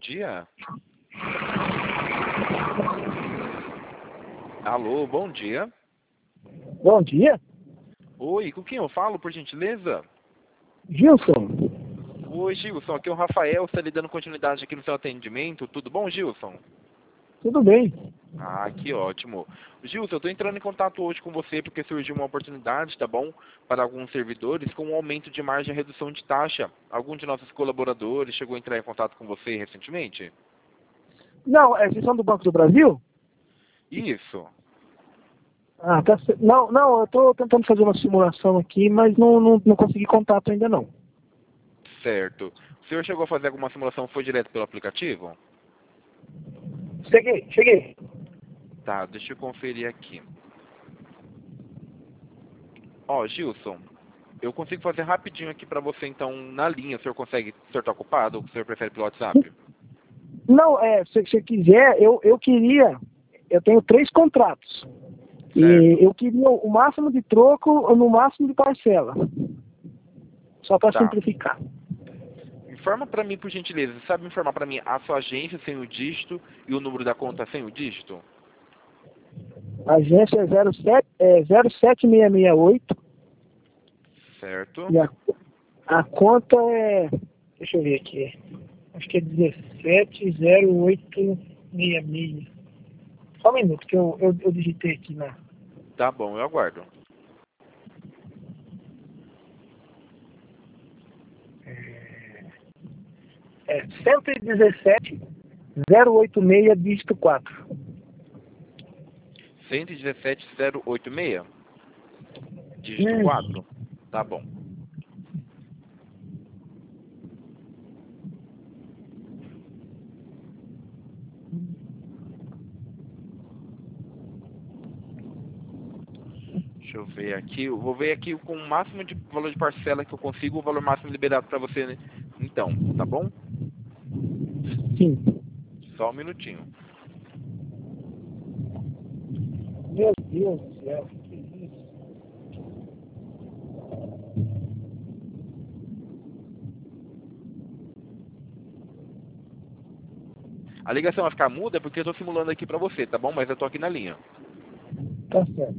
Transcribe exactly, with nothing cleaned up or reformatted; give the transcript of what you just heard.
dia. Alô, bom dia. Bom dia. Oi, com quem eu falo, por gentileza? Gilson. Oi, Gilson, aqui é o Rafael, está lhe dando continuidade aqui no seu atendimento. Tudo bom, Gilson? Tudo bem. Ah, que ótimo. Gilson, eu estou entrando em contato hoje com você porque surgiu uma oportunidade, tá bom? Para alguns servidores com um aumento de margem e redução de taxa. Algum de nossos colaboradores chegou a entrar em contato com você recentemente? Não, é, vocês são do Banco do Brasil? Isso. Ah, tá. ce- Não, não, eu estou tentando fazer uma simulação aqui, mas não, não, não consegui contato ainda não. Certo. O senhor chegou a fazer alguma simulação, foi direto pelo aplicativo? Cheguei, cheguei. Tá, deixa eu conferir aqui. Ó, Gilson, eu consigo fazer rapidinho aqui pra você, então, na linha. O senhor consegue? O senhor tá ocupado ou o senhor prefere pelo WhatsApp? Não, é, se você quiser, eu, eu queria, eu tenho três contratos. E Certo. eu queria o máximo de troco no máximo de parcela. Só para Tá. simplificar. Informa pra mim, por gentileza. Você sabe informar pra mim a sua agência sem o dígito e o número da conta sem o dígito? A agência é zero sete, é zero sete seis seis oito Certo. e a, a conta é, deixa eu ver aqui, acho que é dezessete zero oito seis seis. Só um minuto que eu, eu, eu digitei aqui na. Tá bom, eu aguardo. É cento e dezessete zero oito seis dígito quatro. cento e dezessete zero oito seis, dígito Hum. quatro. Tá bom. Deixa eu ver aqui. Eu vou ver aqui com o máximo de valor de parcela que eu consigo, o valor máximo liberado pra você, né? Então, tá bom? Sim. Só um minutinho. Meu Deus do céu. Que isso? A ligação vai ficar muda porque eu tô simulando aqui pra você, tá bom? Mas eu tô aqui na linha. Tá certo.